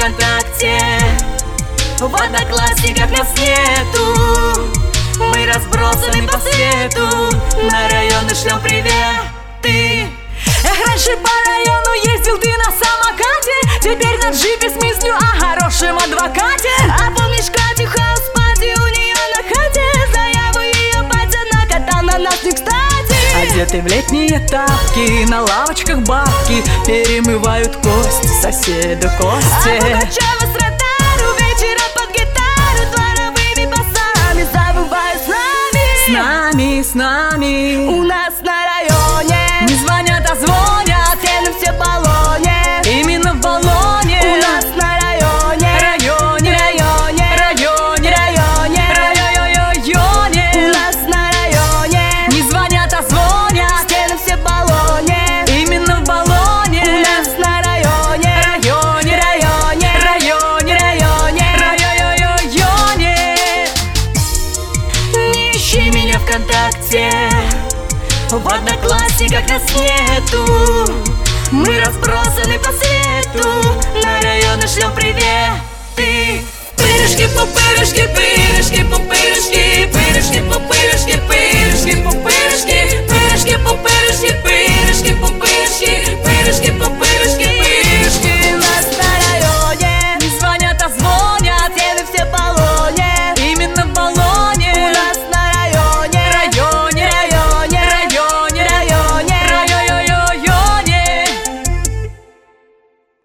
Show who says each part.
Speaker 1: ВКонтакте, в Одноклассниках нас нету. Мы разбросаны по свету, на районы шлем приветы. Эх, раньше по району ездил ты на самокате, теперь на джипе с мыслью о хорошем адвокате. А помнишь Катю хаус-пати у нее на хате? Заяву ее батя накатал на нас не кстати.
Speaker 2: Одеты в летние тапки, на лавочках бабки перемывают кости соседу Кости.
Speaker 1: А Пугачева с Ротару вечером под гитару дворовыми басами забывают с нами.
Speaker 2: С нами
Speaker 1: У нас на районе
Speaker 2: не звонят, а звонят,
Speaker 1: стены все в баллоне.
Speaker 2: именно в баллоне.
Speaker 1: У нас на районе,
Speaker 2: районе,
Speaker 1: районе,
Speaker 2: районе,
Speaker 1: районе.
Speaker 2: районе.
Speaker 1: У нас на районе
Speaker 2: Не звонят, а звонят,
Speaker 1: стены все в баллоне.
Speaker 2: именно в баллоне.
Speaker 1: У нас на районе,
Speaker 2: районе,
Speaker 1: районе,
Speaker 2: районе,
Speaker 1: районе.
Speaker 2: районе.
Speaker 1: Не ищи меня ВКонтакте, в Одноклассниках нас нету.